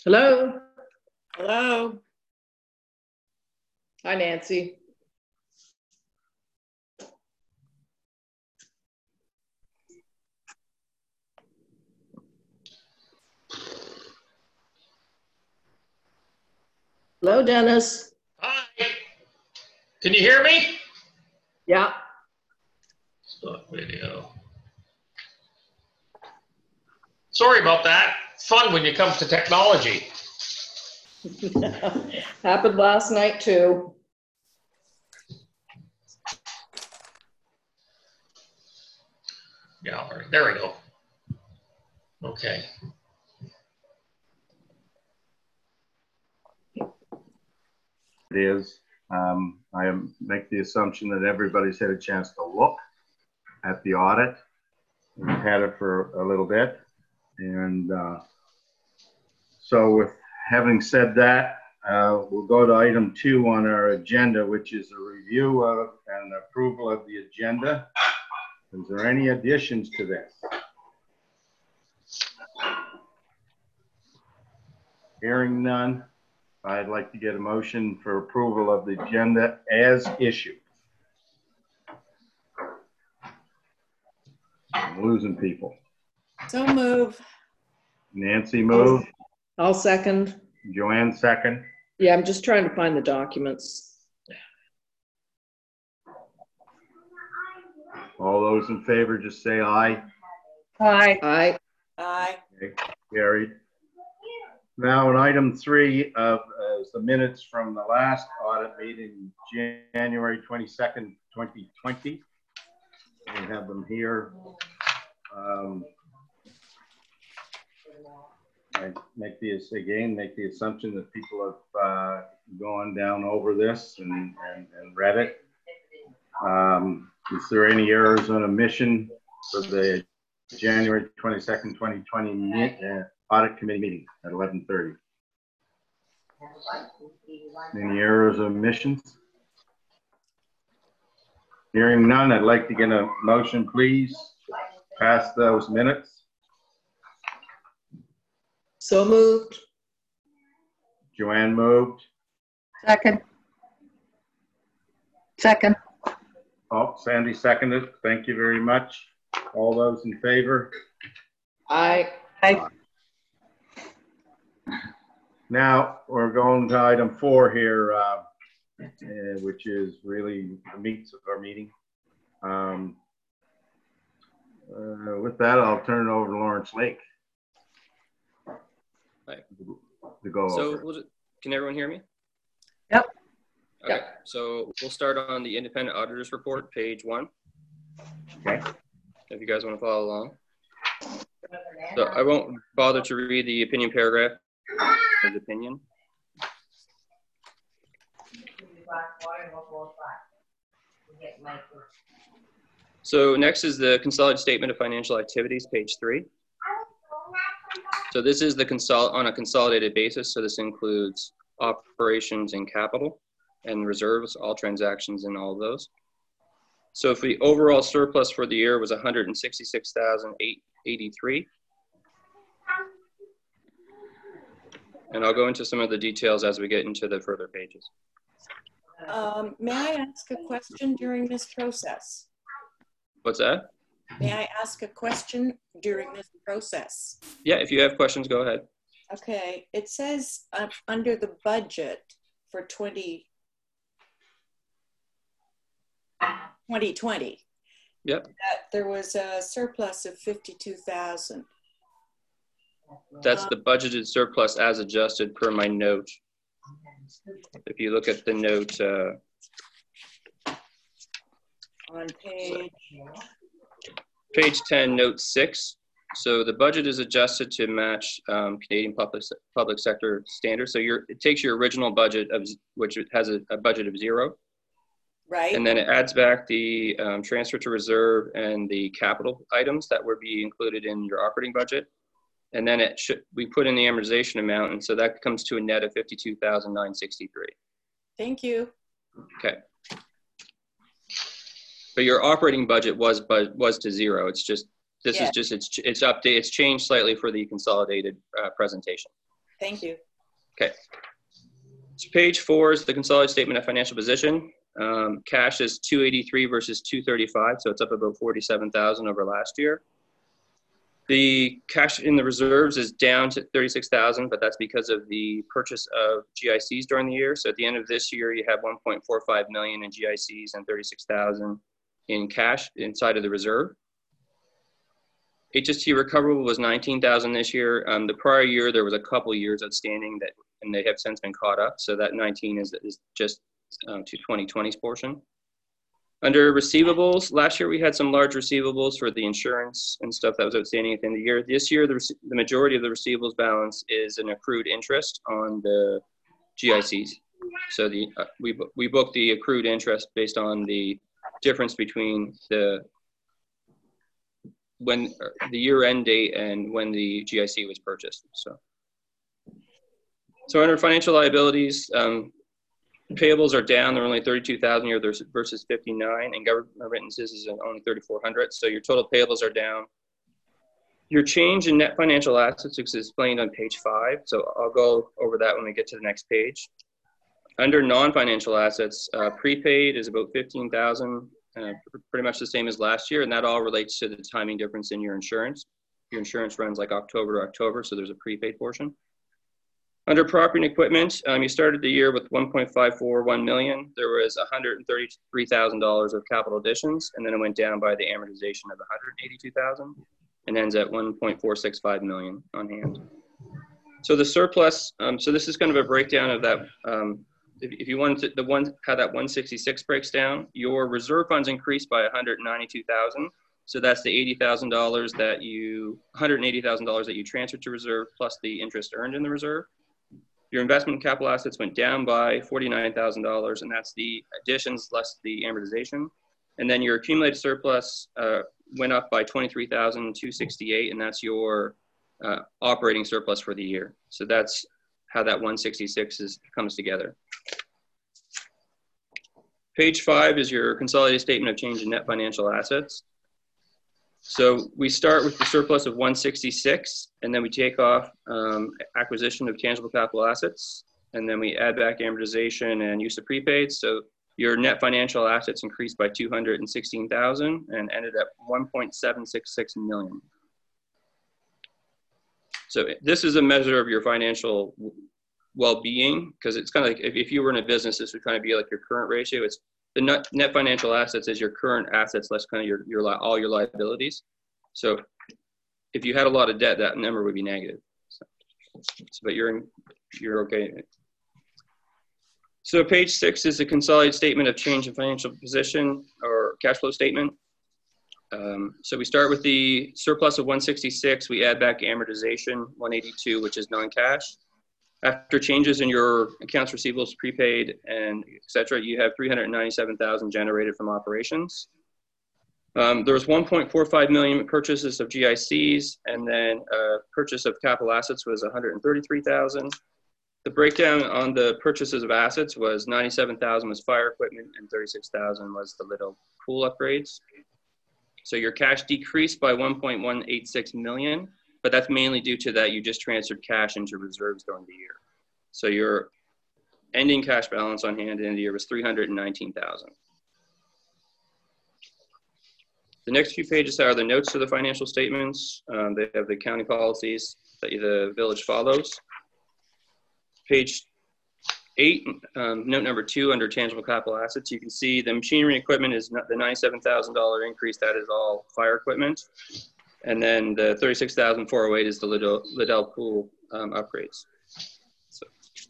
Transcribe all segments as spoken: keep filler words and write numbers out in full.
Hello. Hello. Hi, Nancy. Hello, Dennis. Hi. Can you hear me? Yeah. Stop video. Sorry about that. Fun when it comes to technology. Happened last night too. Yeah, all right. There we go. Okay. It is. Um, I make the assumption that everybody's had a chance to look at the audit. We've had it for a little bit. And uh, so with having said that, uh, we'll go to item two on our agenda, which is a review of and approval of the agenda. Is there any additions to this? Hearing none, I'd like to get a motion for approval of the agenda as issued. I'm losing people. So move. Nancy move. I'll second. Joanne second. Yeah, I'm just trying to find the documents. All those in favor, just say aye. Aye. Aye. Aye. Okay, carried. Now, on item three of uh, the minutes from the last audit meeting, January twenty-second, twenty twenty. We have them here. Um, I make this again, make the assumption that people have uh, gone down over this and, and, and read it. Um, is there any errors on omission for the January twenty-second, twenty twenty uh, audit committee meeting at eleven thirty? Any errors or omissions? Hearing none, I'd like to get a motion, please. Pass those minutes. So moved. Joanne moved. Second. Second. Oh, Sandy seconded. Thank you very much. All those in favor? Aye. Aye. Now we're going to item four here, uh, uh, which is really the meats of our meeting. Um, uh, with that, I'll turn it over to Lawrence Lake. Right. To go so over. we'll just, can everyone hear me? Yep. Okay. Yep. So we'll start on the independent auditors report, page one. Okay. If you guys want to follow along. So I won't bother to read the opinion paragraph. His opinion. So next is the consolidated statement of financial activities, page three. So this is the consol on a consolidated basis. So this includes operations and capital and reserves, all transactions and all of those. So if the overall surplus for the year was one hundred sixty-six thousand eight hundred eighty-three. And I'll go into some of the details as we get into the further pages. Um, may I ask a question during this process? What's that? May I ask a question during this process? Yeah, if you have questions, go ahead. Okay, it says uh, under the budget for twenty twenty. Yep. That there was a surplus of fifty-two thousand. That's the budgeted surplus as adjusted per my note. If you look at the note, uh, On page, page ten, note six. So the budget is adjusted to match um, Canadian public public sector standards. So your it takes your original budget of which has a, a budget of zero, right? and then it adds back the um, transfer to reserve and the capital items that would be included in your operating budget. And then it should, we put in the amortization amount, and so that comes to a net of fifty-two thousand nine hundred sixty-three. Thank you. Okay. But your operating budget was but was to zero. It's just this Yeah. is just it's it's update. It's changed slightly for the consolidated uh, presentation. Thank you. Okay. So page four is the consolidated statement of financial position. Um, cash is two eighty-three versus two thirty-five, so it's up about forty-seven thousand over last year. The cash in the reserves is down to thirty-six thousand, but that's because of the purchase of G I Cs during the year. So at the end of this year, you have one point four five million in G I Cs and thirty-six thousand in cash inside of the reserve. H S T recoverable was nineteen thousand this year. Um, the prior year, there was a couple years outstanding that, and they have since been caught up. So that nineteen is, is just um, to twenty twenty's portion. Under receivables, last year we had some large receivables for the insurance and stuff that was outstanding at the end of the year. This year, the, the majority of the receivables balance is an accrued interest on the G I Cs. So the uh, we, we booked the accrued interest based on the difference between the when the year end date and when the G I C was purchased. So, so under financial liabilities, um, payables are down. They're only thirty-two thousand here versus fifty-nine, and government remittances is only thirty-four hundred. So your total payables are down. Your change in net financial assets is explained on page five. So I'll go over that when we get to the next page. Under non-financial assets, uh, prepaid is about fifteen thousand, uh, pretty much the same as last year, and that all relates to the timing difference in your insurance. Your insurance runs like October to October, so there's a prepaid portion. Under property and equipment, um, you started the year with one point five four one million. There was one hundred thirty-three thousand dollars of capital additions, and then it went down by the amortization of one hundred eighty-two thousand dollars and ends at one point four six five million on hand. So the surplus, um, so this is kind of a breakdown of that. Um, if, if you wanted to, the one, how that one sixty-six breaks down, your reserve funds increased by one hundred ninety-two thousand dollars. So that's the eighty thousand dollars that you, one hundred eighty thousand dollars that you transferred to reserve plus the interest earned in the reserve. Your investment capital assets went down by forty-nine thousand dollars, and that's the additions less the amortization. And then your accumulated surplus uh, went up by twenty-three thousand two hundred sixty-eight, and that's your uh, operating surplus for the year. So that's how that one sixty-six is, comes together. Page five is your consolidated statement of change in net financial assets. So we start with the surplus of one sixty-six, and then we take off um, acquisition of tangible capital assets, and then we add back amortization and use of prepaid. So your net financial assets increased by two hundred sixteen thousand and ended at one point seven six six million. So this is a measure of your financial well-being, because it's kind of like if, if you were in a business, this would kind of be like your current ratio. It's the net, net financial assets is your current assets less kind of your, your all your liabilities. So if you had a lot of debt, that number would be negative. So, but you're in, you're okay. So page six is a consolidated statement of change in financial position or cash flow statement. Um, so we start with the surplus of one sixty-six. We add back amortization one eighty-two, which is non-cash. After changes in your accounts receivables, prepaid, and et cetera, you have three hundred ninety-seven thousand generated from operations. Um, there was one point four five million purchases of G I Cs, and then uh, purchase of capital assets was one hundred thirty-three thousand. The breakdown on the purchases of assets was ninety-seven thousand was fire equipment and thirty-six thousand was the little pool upgrades. So your cash decreased by one point one eight six million. But that's mainly due to that you just transferred cash into reserves during the year. So your ending cash balance on hand at the end of the year was three hundred nineteen thousand. The next few pages are the notes to the financial statements. Um, they have the accounting policies that the village follows. Page eight, um, note number two under tangible capital assets, you can see the machinery and equipment is not the ninety-seven thousand dollar increase. That is all fire equipment. And then the thirty-six thousand four hundred eight is the Liddell, Liddell pool um, upgrades. So,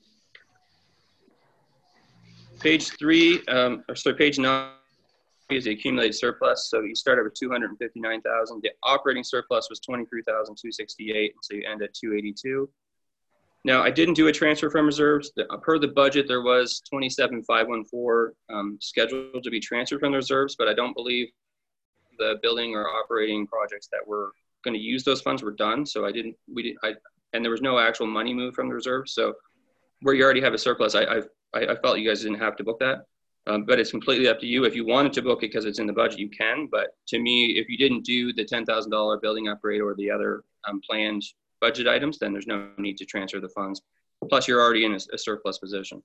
page three, um, or sorry, page nine is the accumulated surplus. So you started with two hundred fifty-nine thousand. The operating surplus was twenty-three thousand two hundred sixty-eight. So you end at two eighty-two. Now I didn't do a transfer from reserves. The, per the budget, there was twenty-seven thousand five hundred fourteen um, scheduled to be transferred from the reserves, but I don't believe the building or operating projects that were going to use those funds were done. So I didn't, we did, I, and there was no actual money moved from the reserve. So where you already have a surplus, I, I, I felt you guys didn't have to book that. Um, but it's completely up to you. If you wanted to book it because it's in the budget, you can. But to me, if you didn't do the ten thousand dollar building upgrade or the other um, planned budget items, then there's no need to transfer the funds. Plus, you're already in a, a surplus position.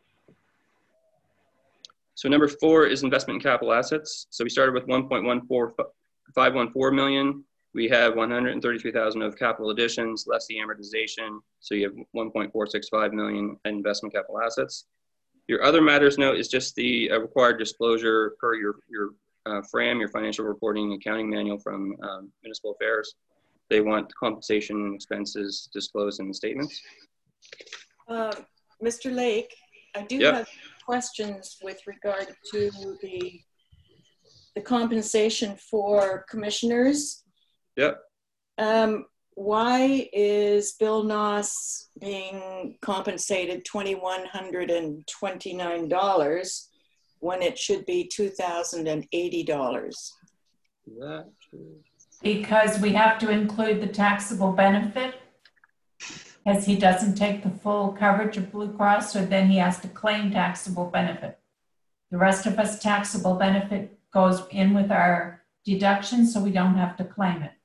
So number four is investment in capital assets. So we started with one point one four five one four million. We have one hundred thirty-three thousand of capital additions, less the amortization. So you have one point four six five million in investment capital assets. Your other matters note is just the uh, required disclosure per your, your uh, F R A M, your financial reporting and accounting manual from um, Municipal Affairs. They want compensation and expenses disclosed in the statements. Uh, Mister Lake, I do Yep. have questions with regard to the, the compensation for commissioners. Yep. Um, why is Bill Noss being compensated two thousand one hundred twenty-nine dollars when it should be two thousand eighty dollars? That Because we have to include the taxable benefit, as he doesn't take the full coverage of Blue Cross, so then he has to claim taxable benefit. The rest of us taxable benefit goes in with our deduction, so we don't have to claim it.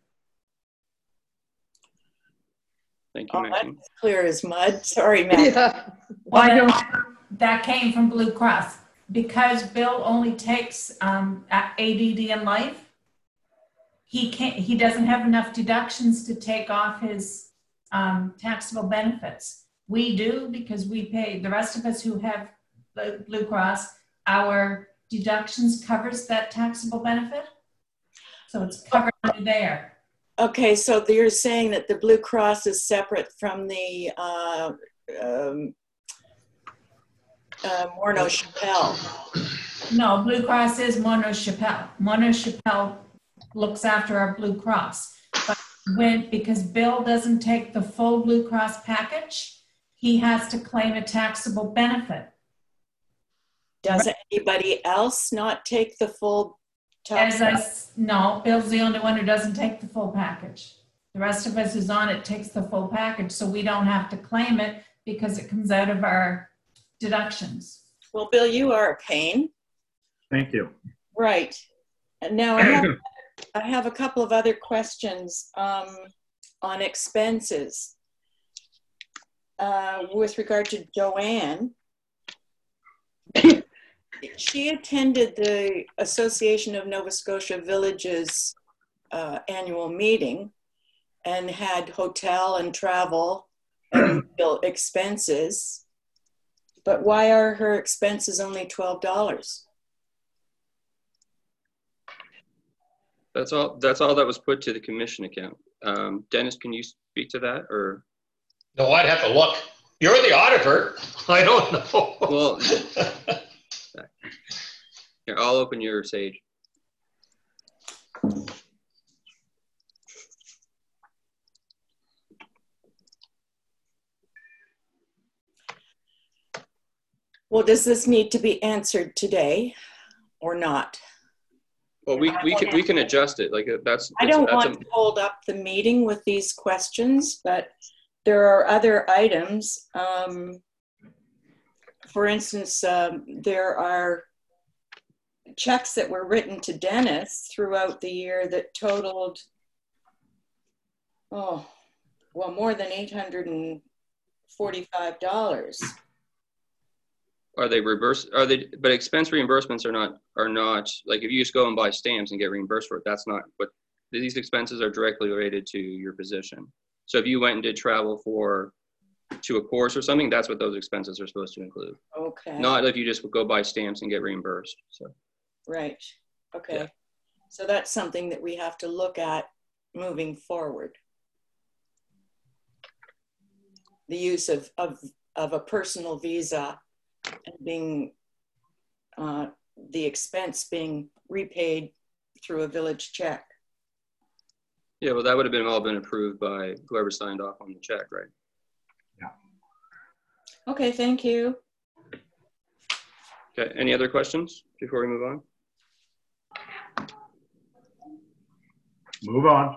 Thank you, Oh, Maxine. that's clear as mud. Sorry, Matt. Yeah. Well, that, that came from Blue Cross. Because Bill only takes um, A D D in life, he can't, he doesn't have enough deductions to take off his um, taxable benefits. We do, because we pay, the rest of us who have Blue Cross, our deductions covers that taxable benefit. So it's covered under there. Okay, so you're saying that the Blue Cross is separate from the uh, um, uh, Morneau Chappelle. No, Blue Cross is Morneau Chappelle. Morneau Chappelle looks after our Blue Cross. But when, because Bill doesn't take the full Blue Cross package, he has to claim a taxable benefit. Does anybody else not take the full As I, tax? s- no, Bill's the only one who doesn't take the full package. The rest of us who's on it takes the full package, so we don't have to claim it because it comes out of our deductions. Well, Bill, you are a pain. Thank you. Right. And now I have, I have a couple of other questions um, on expenses. Uh, with regard to Joanne, she attended the Association of Nova Scotia Villages uh, annual meeting and had hotel and travel and meal expenses. But why are her expenses only twelve dollars? That's all, that's all that was put to the commission account. Um, Dennis, can you speak to that, or? No, I'd have to look. You're the auditor. I don't know. Well, here, I'll open your Sage. Well, does this need to be answered today or not? Well, we, we can, we can adjust it. Like uh, that's, I that's- don't that's want a- to hold up the meeting with these questions, but there are other items. Um, for instance, um, there are checks that were written to Dennis throughout the year that totaled, oh, well, more than eight hundred forty-five dollars. Are they reverse, are they, but expense reimbursements are not, are not, like if you just go and buy stamps and get reimbursed for it, that's not what, these expenses are directly related to your position. So if you went and did travel for, to a course or something, that's what those expenses are supposed to include. Okay. Not if you just go buy stamps and get reimbursed, so. Right. Okay. Yeah. So that's something that we have to look at moving forward. The use of, of, of a personal visa and being, uh, the expense being repaid through a village check. Yeah, well, that would have been all been approved by whoever signed off on the check, right? Okay, thank you. Okay, any other questions before we move on? Move on.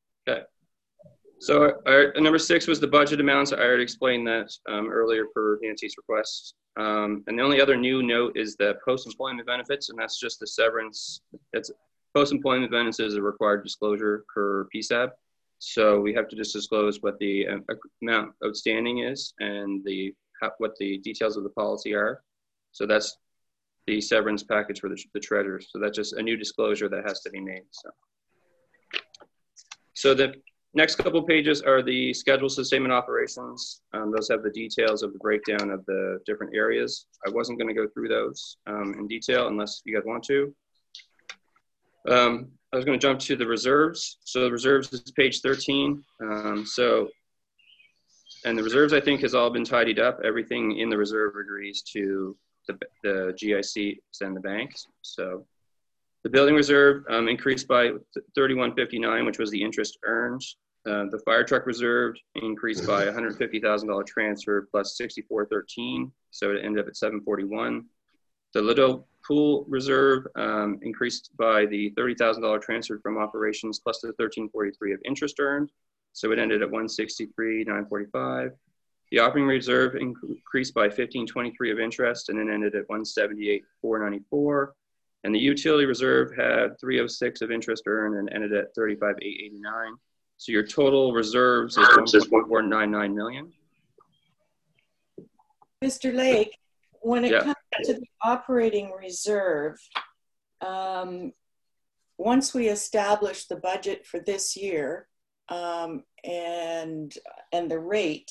So our, number six was the budget amounts. I already explained that um, earlier per Nancy's request. Um, and the only other new note is the post-employment benefits, and that's just the severance. It's post-employment benefits is a required disclosure per P S A B. So we have to just disclose what the uh, amount outstanding is and the how, what the details of the policy are. So that's the severance package for the, the treasurer. So that's just a new disclosure that has to be made. So, so the next couple of pages are the schedules of statement operations. Um, those have the details of the breakdown of the different areas. I wasn't going to go through those um, in detail unless you guys want to. Um, I was going to jump to the reserves. So the reserves is page thirteen. Um, so, and the reserves I think has all been tidied up. Everything in the reserve agrees to the, the G I Cs and the banks. So the building reserve um, increased by thirty-one fifty-nine, which was the interest earned. Uh, the fire truck reserve increased by one hundred fifty thousand dollar transfer plus sixty-four thirteen, so it ended up at seven forty-one. The Lido pool reserve um, increased by the thirty thousand dollar transfer from operations plus the thirteen forty-three of interest earned, so it ended at one sixty-three nine forty-five. The operating reserve increased by fifteen twenty-three of interest and then ended at one seventy-eight four ninety-four. And the utility reserve had three oh six of interest earned and ended at thirty-five eight eighty-nine. So your total reserves is one point four nine nine million. Mister Lake, when it Yeah. comes to the operating reserve, um, once we establish the budget for this year um, and, and the rate,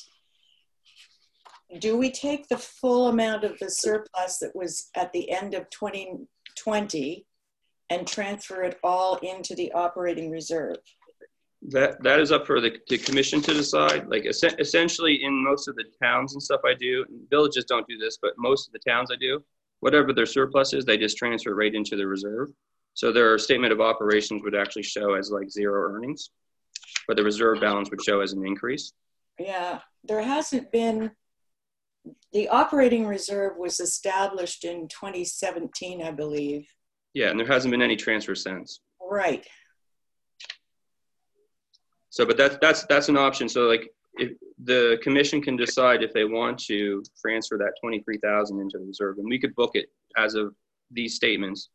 do we take the full amount of the surplus that was at the end of twenty twenty and transfer it all into the operating reserve? That that is up for the, the commission to decide. Like es essentially, in most of the towns and stuff I do, villages don't do this, but most of the towns I do, whatever their surplus is, they just transfer right into the reserve. So their statement of operations would actually show as like zero earnings, but the reserve balance would show as an increase. Yeah, there hasn't been. The operating reserve was established in twenty seventeen, I believe. Yeah, and there hasn't been any transfer since. Right. So, but that's that's that's an option. So, like, if the commission can decide if they want to transfer that twenty-three thousand into the reserve, and we could book it as of these statements.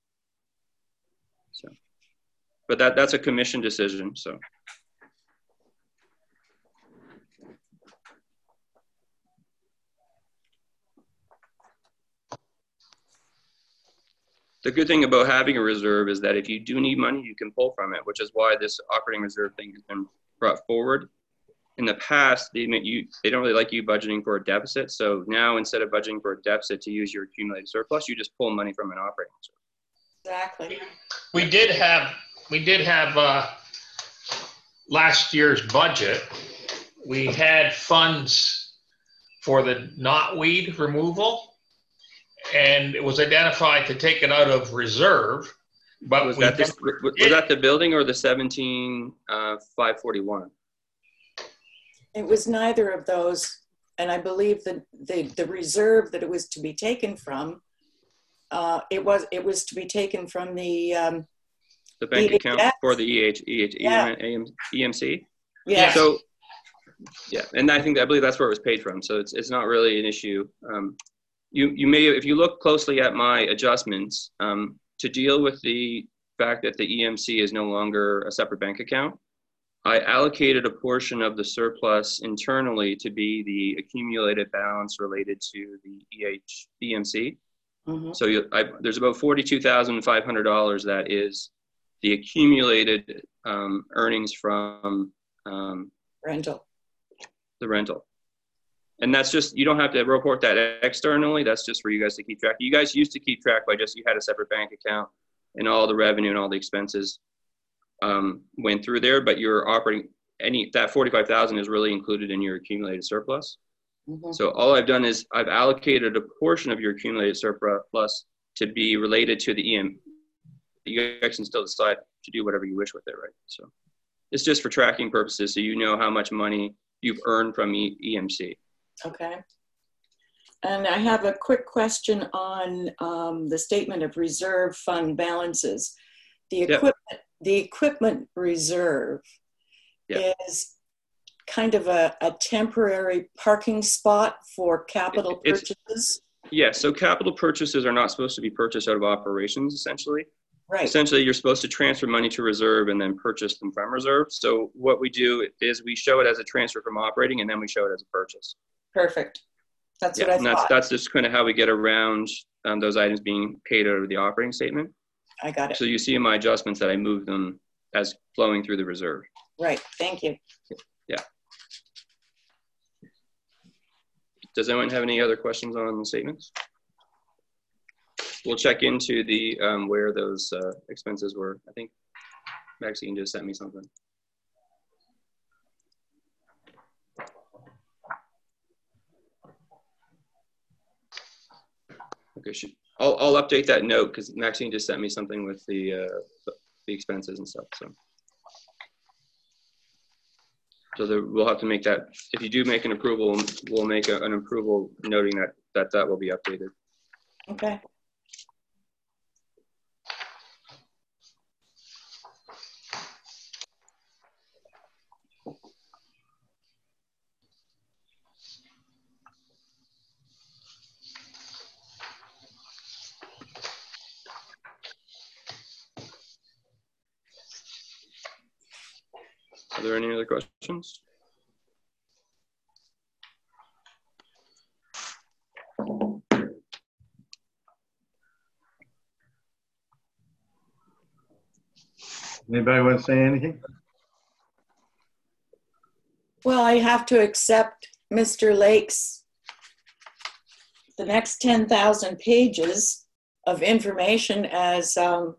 So, but that that's a commission decision. So. The good thing about having a reserve is that if you do need money, you can pull from it, which is why this operating reserve thing has been brought forward. In the past, they, you, they don't really like you budgeting for a deficit. So now instead of budgeting for a deficit to use your accumulated surplus, you just pull money from an operating reserve. Exactly. We did have, we did have uh, last year's budget. We had funds for the knotweed removal. And it was identified to take it out of reserve, but was we that, this, was that the building or the seventeen five forty-one? It was neither of those, and I believe that the the reserve that it was to be taken from, uh, it was it was to be taken from the um, the bank E H S. account for the E H, E H, Yeah. E M C. Yeah. So yeah, and I think I believe that's where it was paid from. So it's it's not really an issue. Um, You, you may, if you look closely at my adjustments, um, to deal with the fact that the E M C is no longer a separate bank account, I allocated a portion of the surplus internally to be the accumulated balance related to the E H, E M C. Mm-hmm. So you, I, there's about forty-two thousand five hundred dollars that is the accumulated um, earnings from um, rental. the rental. And that's just, you don't have to report that externally. That's just for you guys to keep track. You guys used to keep track by just, you had a separate bank account and all the revenue and all the expenses um, went through there, but you're operating any, that forty-five thousand is really included in your accumulated surplus. Mm-hmm. So all I've done is I've allocated a portion of your accumulated surplus to be related to the E M. You guys can still decide to do whatever you wish with it, right? So it's just for tracking purposes. So you know how much money you've earned from E M C. Okay. And I have a quick question on um, the statement of reserve fund balances. The Yep. equipment, the equipment reserve Yep. is kind of a, a temporary parking spot for capital It's- purchases. Yeah, so capital purchases are not supposed to be purchased out of operations, essentially. Right. essentially you're supposed to transfer money to reserve and then purchase them from reserve. So what we do is we show it as a transfer from operating, and then we show it as a purchase. Perfect. That's Yeah, what I and that's, thought. that's just kind of how we get around um, those items being paid out of the operating statement. I got it. So you see in my adjustments that I moved them as flowing through the reserve. Right. Thank you. Yeah. Does anyone have any other questions on the statements? We'll check into the um, where those uh, expenses were. I think Maxine just sent me something. Okay, she, I'll, I'll update that note because Maxine just sent me something with the uh, the expenses and stuff. So, so the, we'll have to make that. If you do make an approval, we'll make a, an approval noting that that that will be updated. Okay. Are there any other questions? Anybody want to say anything? Well, I have to accept Mister Lake's, the next ten thousand pages of information as, um,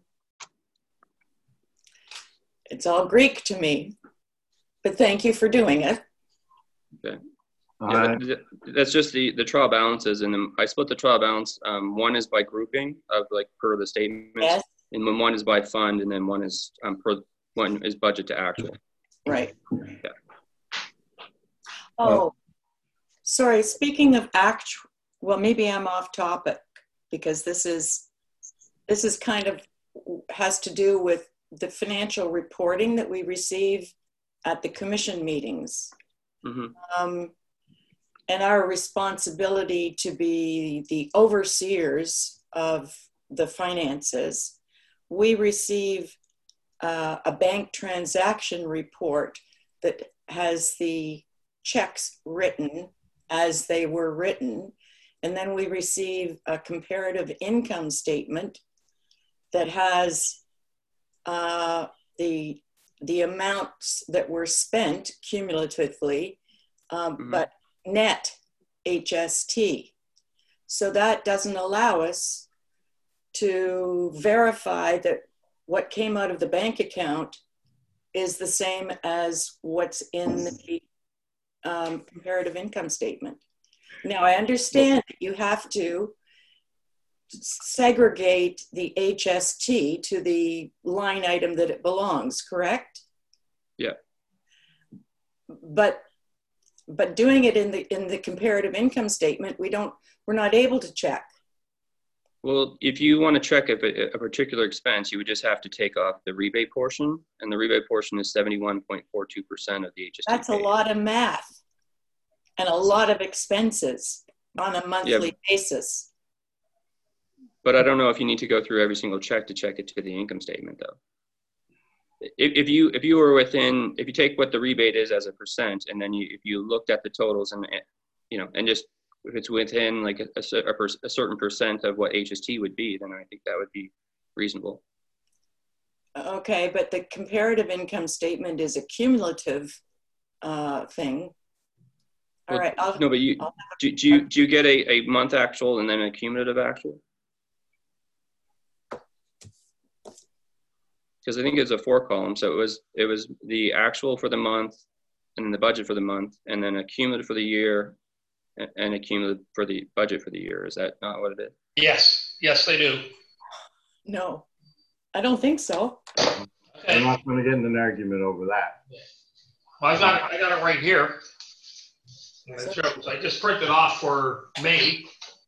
it's all Greek to me, but thank you for doing it. Okay. All Yeah, right. but that's just the, the trial balances, and then I split the trial balance. Um, one is by grouping of like per the statements, Yes, and then one is by fund, and then one is um, per one is budget to actual. right. Yeah. Oh, sorry, speaking of actual, well, maybe I'm off topic because this is, this is kind of, has to do with the financial reporting that we receive at the commission meetings. Mm-hmm. Um, and our responsibility to be the overseers of the finances. We receive uh, a bank transaction report that has the checks written as they were written. And then we receive a comparative income statement that has uh, the, the amounts that were spent cumulatively, um, Mm-hmm. but net H S T. So that doesn't allow us to verify that what came out of the bank account is the same as what's in the um, comparative income statement. Now, I understand that you have to segregate the H S T to the line item that it belongs, correct? Yeah. But but doing it in the in the comparative income statement, we don't we're not able to check. Well, if you want to check a, a particular expense, you would just have to take off the rebate portion, and the rebate portion is seventy-one point four two percent of the H S T. That's a lot of math and a lot of expenses on a monthly Yeah. basis. But I don't know if you need to go through every single check to check it to the income statement, though. If, if you if you were within, if you take what the rebate is as a percent, and then you if you looked at the totals and you know and just if it's within like a, a, a, per, a certain percent of what H S T would be, then I think that would be reasonable. Okay, but the comparative income statement is a cumulative uh, thing. All Well, right. I'll, no, but you I'll do, do you do you get a, a month actual and then a cumulative actual? Because I think it's a four column, so it was it was the actual for the month, and then the budget for the month, and then a cumulative for the year, and, and a cumulative for the budget for the year. Is that not what it is? Yes, yes, they do. No, I don't think so. I'm Okay. not going to get in an argument over that. Well, I got, I got it right here. And it shows, I just printed off for May.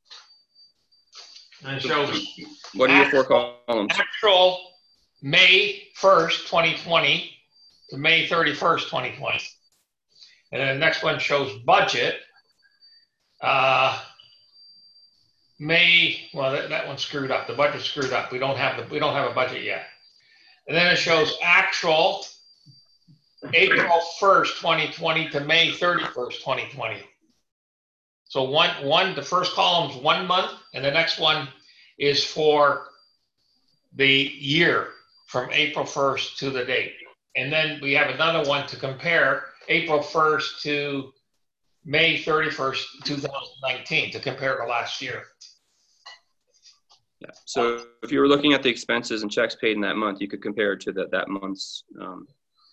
And it shows What are your four columns? actual May first, twenty twenty to May thirty-first, twenty twenty. And then the next one shows budget. Uh, May, well, that, that one's screwed up. The budget's screwed up. We don't have the, we don't have a budget yet. And then it shows actual April first, twenty twenty to May thirty-first, twenty twenty. So one, one, the first column's one month, and the next one is for the year from April first to the date. And then we have another one to compare April first to May thirty-first, two thousand nineteen, to compare to last year. Yeah. So if you were looking at the expenses and checks paid in that month, you could compare it to that, that month's um,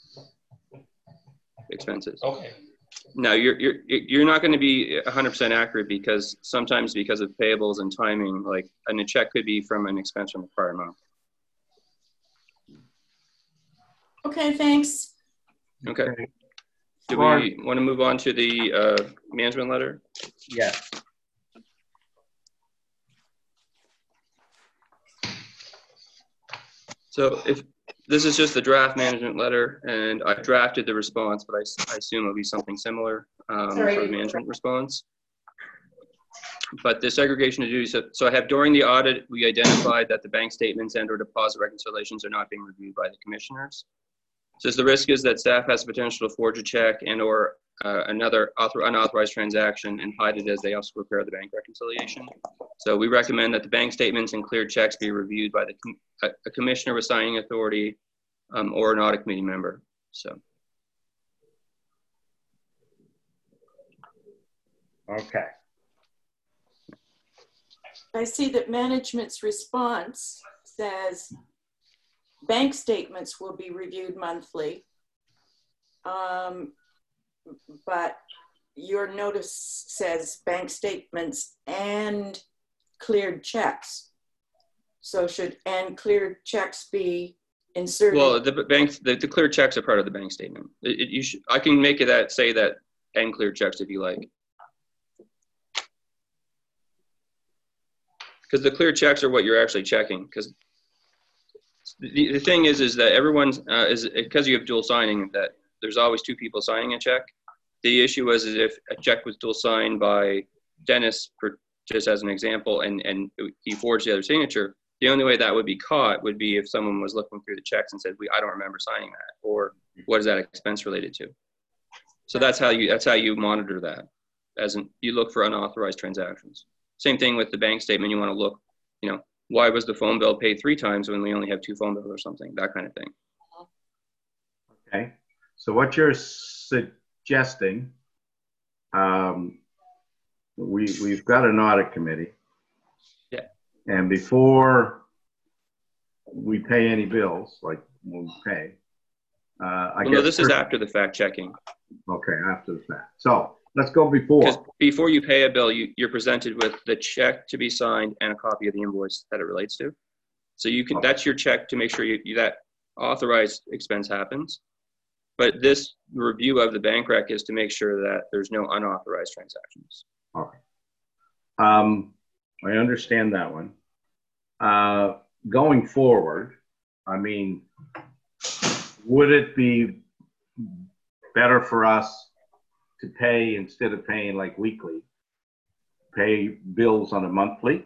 expenses. Okay. Now, you're, you're, you're not going to be one hundred percent accurate, because sometimes because of payables and timing, like, and a check could be from an expense from the prior month. Okay, thanks. Okay. Do we want to move on to the uh, management letter? Yes. So if this is just the draft management letter, and I drafted the response, but I, I assume it'll be something similar um, for the management response. But the segregation of duties, so, so I have, during the audit, we identified that the bank statements and or deposit reconciliations are not being reviewed by the commissioners. Says the risk is that staff has the potential to forge a check and or uh, another author, unauthorized transaction and hide it as they also prepare the bank reconciliation. So we recommend that the bank statements and cleared checks be reviewed by the com a, a commissioner with signing authority um, or an audit committee member. So. Okay. I see that management's response says bank statements will be reviewed monthly, um, but your notice says bank statements and cleared checks. So should and cleared checks be inserted? Well, the banks, the, the cleared checks are part of the bank statement. It, it, you should, I can make it that say that and cleared checks if you like. Because the clear checks are what you're actually checking. Because the, the thing is, is that everyone's, uh, is because you have dual signing, that there's always two people signing a check. The issue was is if a check was dual signed by Dennis, for, just as an example, and, and he forged the other signature, the only way that would be caught would be if someone was looking through the checks and said, "We, I don't remember signing that," or "What is that expense related to?" So that's how you, that's how you monitor that. As in, you look for unauthorized transactions. Same thing with the bank statement. You want to look, you know, why was the phone bill paid three times when we only have two phone bills or something, that kind of thing. Okay. So what you're suggesting, um, we, we've got an audit committee. Yeah. And before we pay any bills, like we'll pay, uh, I well, guess. No, this is after the fact checking. Okay, after the fact. So let's go before. Because before you pay a bill, you, you're presented with the check to be signed and a copy of the invoice that it relates to. So you can, okay. That's your check to make sure you, you, that authorized expense happens. But this review of the bank rec is to make sure that there's no unauthorized transactions. Okay. Um, I understand that one. Uh, going forward, I mean, would it be better for us to pay, instead of paying like weekly, pay bills on a monthly?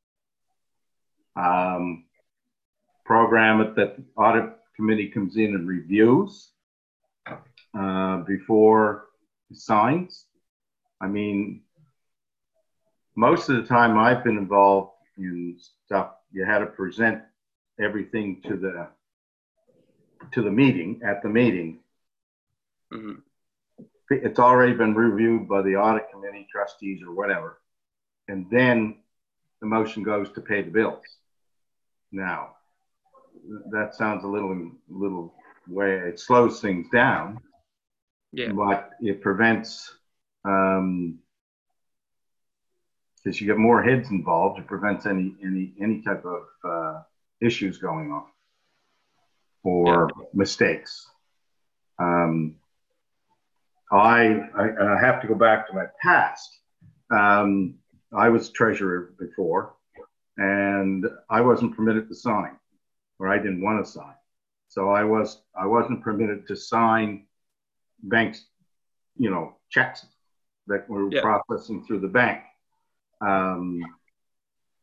Um, program it that the audit committee comes in and reviews uh, before it signs. I mean, most of the time I've been involved in stuff, you had to present everything to the to the meeting, at the meeting. Mm-hmm. It's already been reviewed by the audit committee, trustees, or whatever. And then the motion goes to pay the bills. Now, that sounds a little, little way, it slows things down. Yeah. But it prevents, um, because you get more heads involved, it prevents any, any, any type of uh, issues going on or yeah. mistakes. Um, I, I, I have to go back to my past. Um, I was treasurer before, and I wasn't permitted to sign, or I didn't want to sign. So I was I wasn't permitted to sign banks, you know, checks that were yeah. processing through the bank. Um,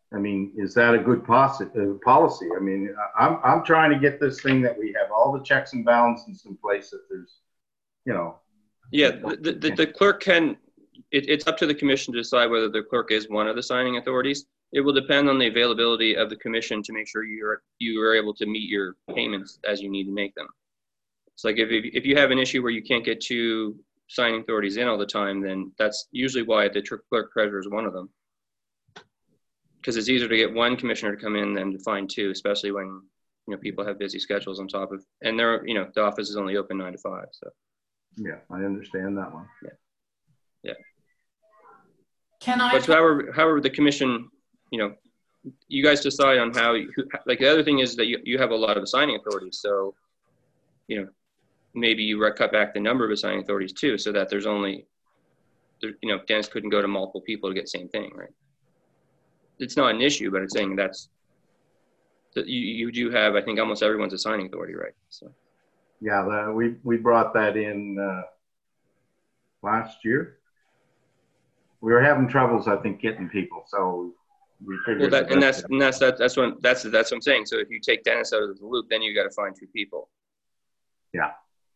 I mean, is that a good policy? Uh, policy? I mean, I'm, I'm trying to get this thing that we have all the checks and balances in place that there's, you know. Yeah, the, the, the clerk can, it, it's up to the commission to decide whether the clerk is one of the signing authorities. It will depend on the availability of the commission to make sure you're, you are able to meet your payments as you need to make them. It's like if, if you have an issue where you can't get two signing authorities in all the time, then that's usually why the clerk treasurer is one of them. Because it's easier to get one commissioner to come in than to find two, especially when, you know, people have busy schedules on top of, and they're, you know, the office is only open nine to five. So. Yeah, I understand that one. Yeah. Yeah. Can I? But however, however, the commission, you know, you guys decide on how, you, like the other thing is that you, you have a lot of assigning authorities. So, you know, maybe you cut back the number of assigning authorities too, so that there's only, there, you know, Dennis couldn't go to multiple people to get the same thing, right? It's not an issue, but I'm saying that's, that you, you do have, I think almost everyone's assigning authority, right? So. Yeah, the, we, we brought that in uh, last year. We were having troubles, I think, getting people, so we figured. Well, that, and that's, and that's, that, that's what, that's, that's what I'm saying. So if you take Dennis out of the loop, then you got to find two people. Yeah.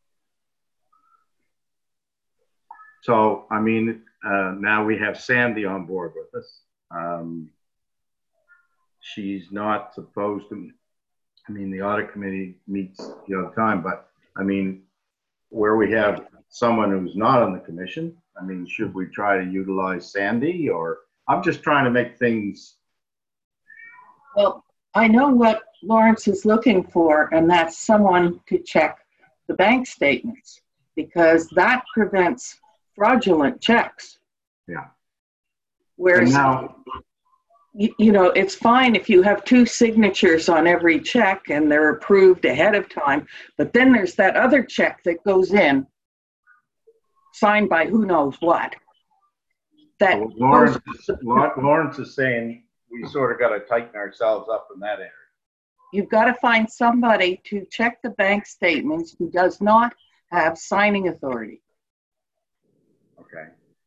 So, I mean, uh, now we have Sandy on board with us. Um, she's not supposed to, I mean, the audit committee meets the other time, but I mean, where we have someone who's not on the commission, I mean, should we try to utilize Sandy, or I'm just trying to make things. Well, I know what Lawrence is looking for, and that's someone to check the bank statements, because that prevents fraudulent checks. Yeah. Whereas, now, you, you know, it's fine if you have two signatures on every check and they're approved ahead of time, but then there's that other check that goes in, signed by who knows what. That well, Lawrence, is, Lawrence is saying we sort of got to tighten ourselves up in that area. You've got to find somebody to check the bank statements who does not have signing authority. Okay.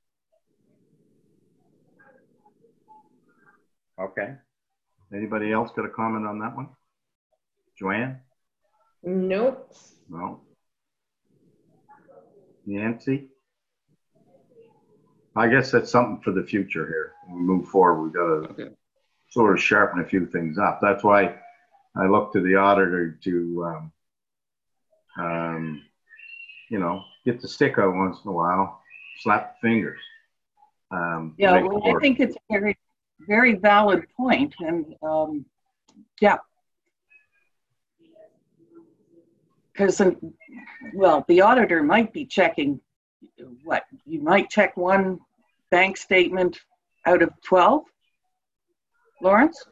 Okay. Anybody else got a comment on that one? Joanne? Nope. No. Nancy? I guess that's something for the future here. When we move forward, we've got to okay. sort of sharpen a few things up. That's why I look to the auditor to, um, um, you know, get the stick out once in a while, slap the fingers. Um, yeah, well, I think it's a very, very valid point, and um, yeah, because well, the auditor might be checking what you might check one bank statement out of twelve. Lawrence?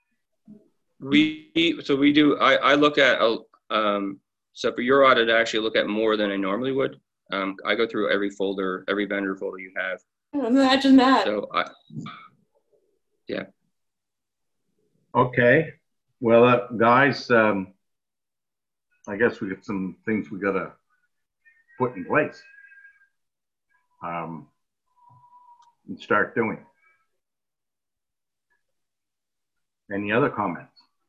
We so we do. I I look at um. So for your audit, I actually look at more than I normally would. Um, I go through every folder, every vendor folder you have. Imagine that. So I, yeah. Okay. Well, uh, guys, um, I guess we got some things we got to put in place um, and start doing. Any other comments?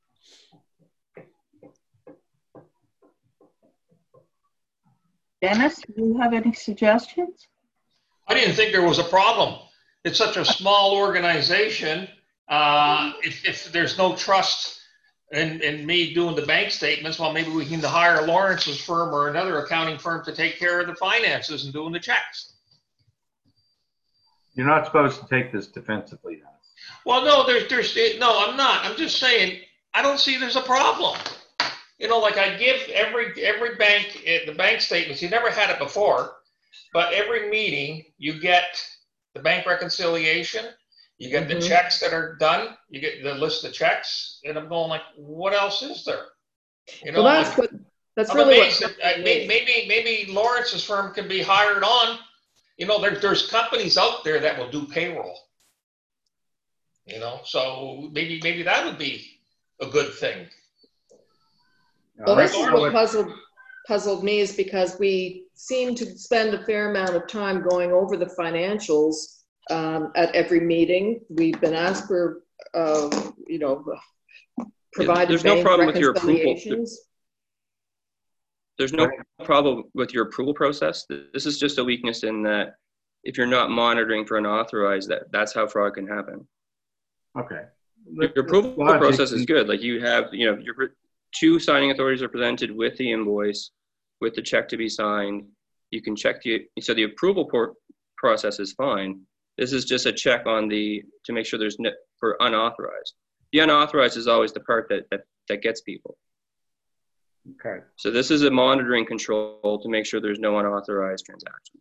Dennis, do you have any suggestions? I didn't think there was a problem. It's such a small organization. Uh, if, if there's no trust in, in me doing the bank statements, well, maybe we can hire Lawrence's firm or another accounting firm to take care of the finances and doing the checks. You're not supposed to take this defensively, Dennis. Well, no, there's, there's, no, I'm not. I'm just saying, I don't see there's a problem. You know, like I give every, every bank, the bank statements, you never had it before, but every meeting you get the bank reconciliation, you get mm-hmm. the checks that are done, you get the list of checks, and I'm going like, what else is there? You know, well, that's like, what, that's I'm really amazed what that, uh, maybe, maybe, maybe Lawrence's firm can be hired on. You know, there, there's companies out there that will do payroll. You know, so maybe, maybe that would be a good thing. Well, this is what puzzled, puzzled me is because we seem to spend a fair amount of time going over the financials um, at every meeting. We've been asked for uh, you know, provided There's no bank problem with your approval. reconciliations? There's no problem with your approval process. This is just a weakness in that if you're not monitoring for unauthorized, that that's how fraud can happen. Okay. Your approval Logic. process is good. Like you have, you know, your two signing authorities are presented with the invoice, with the check to be signed. You can check the, so the approval por- process is fine. This is just a check on the, to make sure there's no, for unauthorized. The unauthorized is always the part that, that, that gets people. Okay. So this is a monitoring control to make sure there's no unauthorized transaction.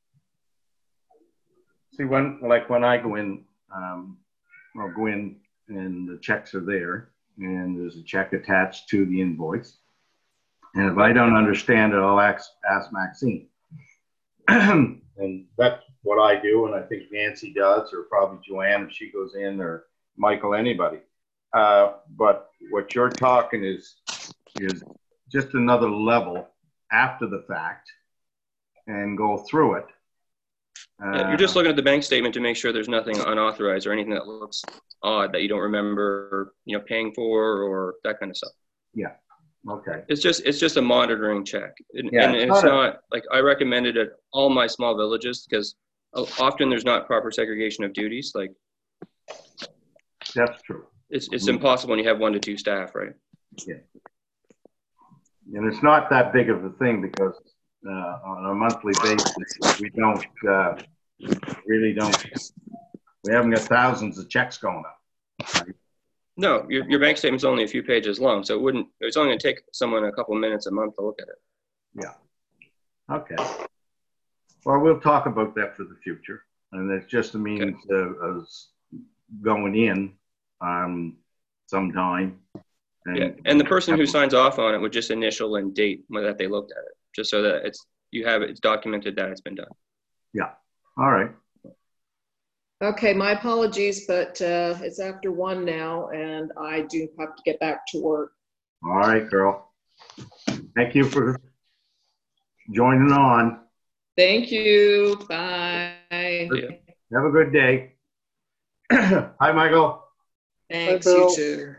See, when, like when I go in, um, I'll go in and the checks are there and there's a check attached to the invoice. And if I don't understand it, I'll ask, ask Maxine. And that's what I do. And I think Nancy does, or probably Joanne if she goes in, or Michael, anybody. Uh, but what you're talking is, is just another level after the fact and go through it. Uh, Yeah, you're just looking at the bank statement to make sure there's nothing unauthorized or anything that looks odd that you don't remember, you know, paying for or that kind of stuff. Yeah. Okay. It's just it's just a monitoring check, and, Yeah, and it's it's not a- not like I recommended at all my small villages because often there's not proper segregation of duties. Like That's true. it's it's Mhm. impossible when you have one to two staff, right? Yeah. And it's not that big of a thing because uh, on a monthly basis, we don't uh, really don't. We haven't got thousands of checks going up. Right? No, your your bank statement's only a few pages long, so it wouldn't. It's only going to take someone a couple minutes a month to look at it. Yeah. Okay. Well, we'll talk about that for the future, and it's just a means Okay. of, of going in um, sometime. And, Yeah, and the person who signs off on it would just initial and date when that they looked at it, just so that it's you have it, it's documented that it's been done. Yeah. All right. Okay, my apologies, but uh, it's after one now, and I do have to get back to work. All right, girl. Thank you for joining on. Thank you. Bye. Yeah. Have a good day. Hi, Michael. Thanks, Bye, you Bill. too.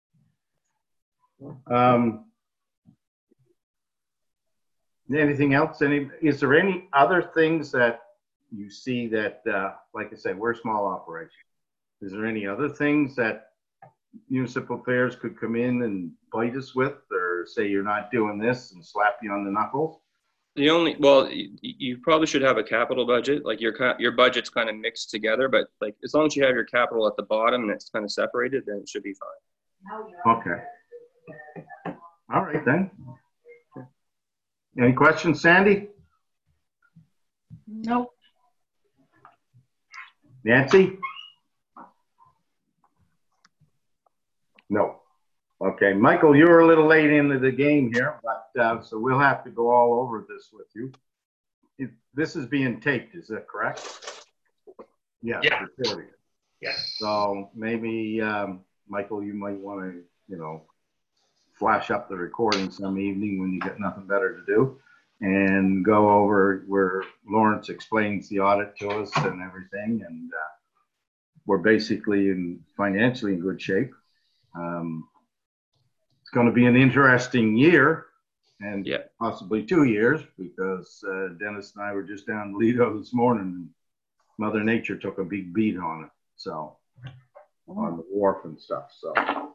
Um, anything else? Any? Is there any other things that you see that, uh, like I said, we're a small operation. Is there any other things that municipal affairs could come in and bite us with, or say you're not doing this and slap you on the knuckles? The only well, you, you probably should have a capital budget. Like your ca- your budget's kind of mixed together, but like as long as you have your capital at the bottom and it's kind of separated, then it should be fine. Okay. All right then. Any questions, Sandy? Nope. Nancy? No. Okay, Michael, you were a little late into the game here, but uh, so we'll have to go all over this with you. It, this is being taped, is that correct? Yeah. Yeah. Recording. Yeah. So maybe, um, Michael, you might want to, you know, flash up the recording some evening when you got nothing better to do and go over where Lawrence explains the audit to us and everything. And uh, we're basically in financially in good shape. Um, it's going to be an interesting year and Yeah. possibly two years because uh, Dennis and I were just down in Lido this morning and Mother Nature took a big beat on it. So on the wharf and stuff. So,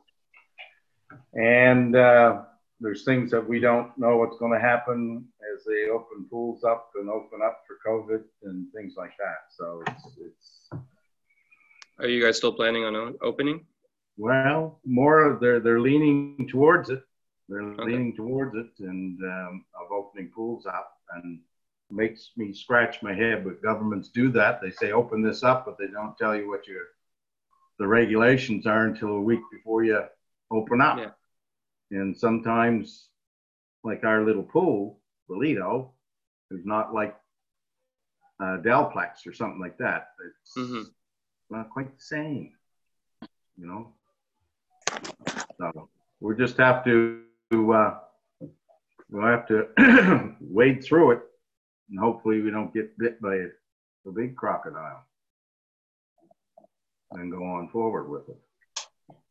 and uh, there's things that we don't know what's going to happen as they open pools up and open up for COVID and things like that. So it's, it's Are you guys still planning on o- opening? well, more they're they're leaning towards it. They're Okay. leaning towards it and um, of opening pools up, and makes me scratch my head. But governments do that. They say open this up, but they don't tell you what your the regulations are until a week before you open up. Yeah. And sometimes, like our little pool, the Lido, is not like uh, Delplex or something like that. It's Mm-hmm. not quite the same, you know. So we just have to uh, we'll have to wade through it, and hopefully we don't get bit by a, a big crocodile, and go on forward with it.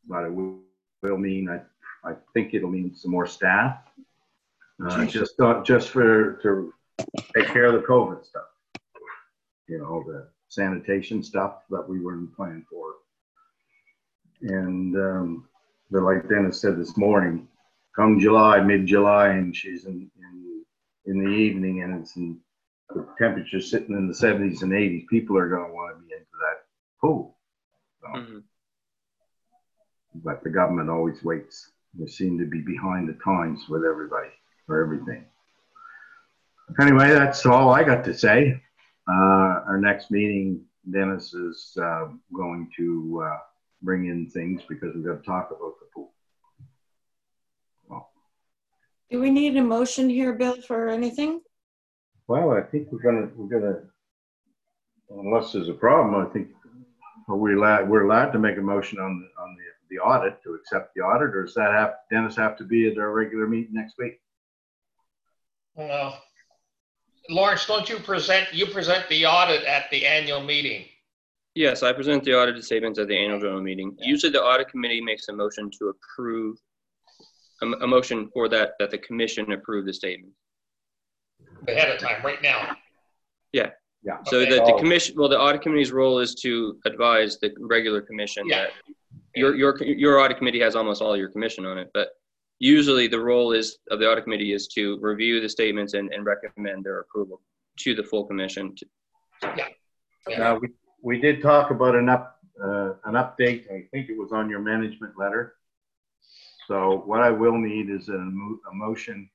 but it will, will mean, I, I think it'll mean some more staff. Uh, just not just for to take care of the COVID stuff, you know, the sanitation stuff that we weren't planning for. And um, but like Dennis said this morning, come July, mid-July, and she's in, in in the evening, and it's in the temperature sitting in the seventies and eighties. People are going to want to be into that pool. So, Mm-hmm. But the government always waits. They seem to be behind the times with everybody. For everything. Anyway, that's all I got to say. Uh, our next meeting, Dennis is uh, going to uh, bring in things because we've got to talk about the pool. Well, Do we need a motion here, Bill, for anything? well, I think we're gonna we're gonna unless there's a problem, I think are we allowed we're allowed to make a motion on the on the the audit to accept the audit, or does that have Dennis have to be at our regular meeting next week? Uh, Lawrence, don't you present, you present the audit at the annual meeting? Yes, I present the audited statements at the annual general meeting. Usually the audit committee makes a motion to approve, a, a motion for that, that the commission approve the statement. Ahead of time, right now. Yeah. Yeah. So Okay. the, the Oh. commission, well, the audit committee's role is to advise the regular commission Yeah. that your, your, your audit committee has almost all your commission on it, but usually the role is of the audit committee is to review the statements and, and recommend their approval to the full commission. To, Yeah. Now, we, we did talk about an up, uh, an update. I think it was on your management letter. So what I will need is a, mo- a motion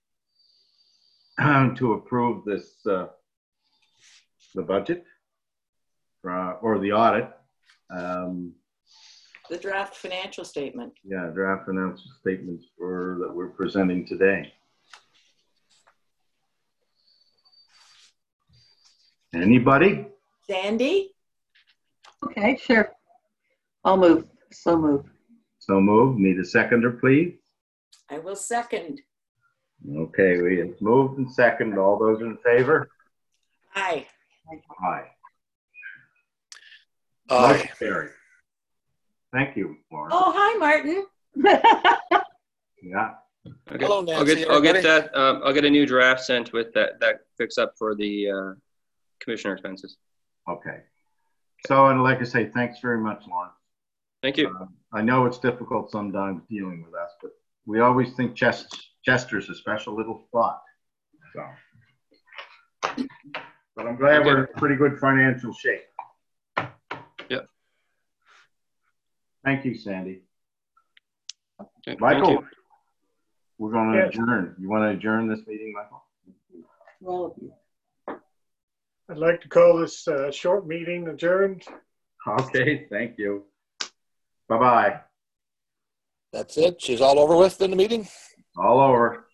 to approve this, uh, the budget uh, or the audit. Um, The draft financial statement. yeah, draft financial statements for that we're presenting today. Anybody? Sandy? Okay, sure. I'll move. So move. So moved. Need a seconder, please. I will second. Okay, we it's moved and second. All those in favor? Aye. Aye. Aye. Motion carried. Thank you, Lauren. Oh, hi, Martin. Yeah. okay. Hello, I'll Nancy, get, I'll get everybody. that, um, I'll get a new draft sent with that, that fix up for the, uh, commissioner expenses. Okay. So, and like I say, thanks very much, Lauren. Thank you. Uh, I know it's difficult sometimes dealing with us, but we always think Chest, Chester's a special little spot. So, but I'm glad we're in pretty good financial shape. Yep. Thank you, Sandy. Okay, thank Michael, you. we're going to Yes. adjourn. You want to adjourn this meeting, Michael? Well, I'd like to call this uh, short meeting adjourned. Okay, thank you. Bye-bye. That's it. She's all over with in the meeting. All over.